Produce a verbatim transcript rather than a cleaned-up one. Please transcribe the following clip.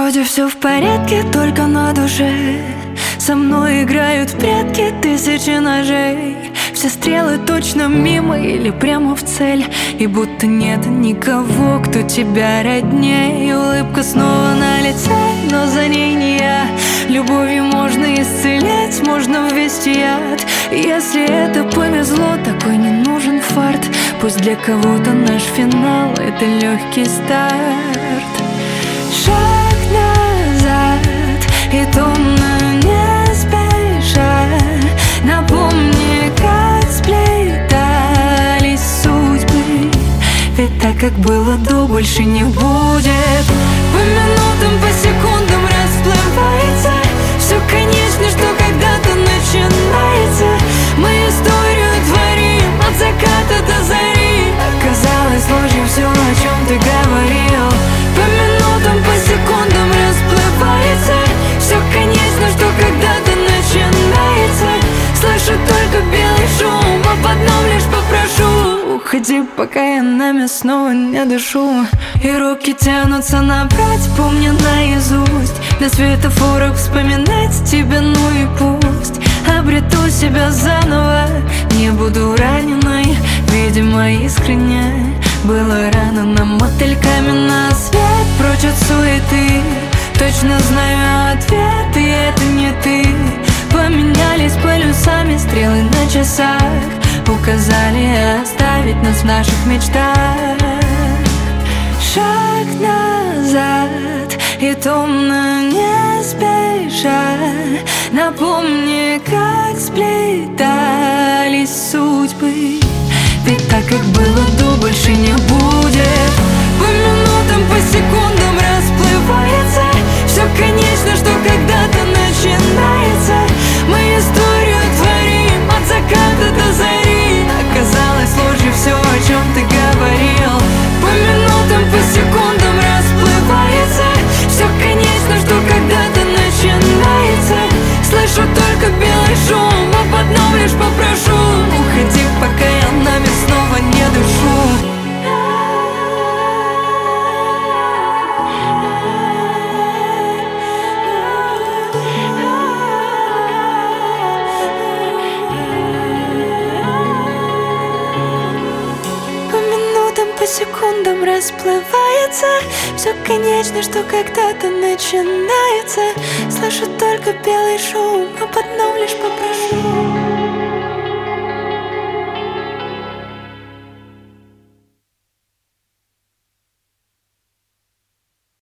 Вроде все в порядке, только на душе со мной играют в прятки тысячи ножей. Все стрелы точно мимо или прямо в цель, и будто нет никого, кто тебя родней. Улыбка снова на лице, но за ней не я. Любовью можно исцелять, можно ввести яд. Если это повезло, такой не нужен фарт. Пусть для кого-то наш финал — это легкий старт. Шаг назад, и томно не спеша напомни, как сплетались судьбы. Ведь так, как было до, больше не будет. По минутам, по секундам расплывается все, конечно, что когда-то начинается. Мы историю творим от заката до зари. Оказалось ложью все, о чем ты говорил. По минутам, по секундам расплывается все, конечно, что когда-то начинается. Слышу только белый шум, а под дном лишь попрошу: уходи, пока я нами снова не дышу. И руки тянутся набрать, помню наизусть, на светофорах вспоминать тебя, ну и пусть. Обрету себя заново, не буду раненой. Видимо, искренне было рано нам мотыльками на свет. Прочь от суеты, точно знаю ответ, и это не ты. Поменялись полюсами стрелы на часах, указали оставить нас в наших мечтах. Шаг назад, и томно не спеша напомни, как сплетались судьбы. Ведь так, как было до, больше не будет. По минутам, по секундам расплывается все, конечно, что когда-то начинается. Мы историю творим от заката до зари. Оказалось ложью все, о чем ты говорил. По минутам, по секундам расплывается все, конечно, что когда-то начинается. Слышу только белый шум, а под дном лишь попрошу: уходи, пока я нами снова не дышу. По секундам расплывается все, конечно, что когда-то начинается. Слышу только белый шум, а под дном лишь попрошу: